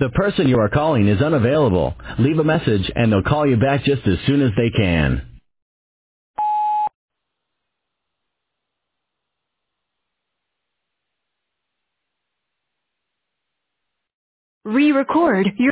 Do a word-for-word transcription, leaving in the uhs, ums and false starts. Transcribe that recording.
The person you are calling is unavailable. Leave a message and they'll call you back just as soon as they can. Re-record your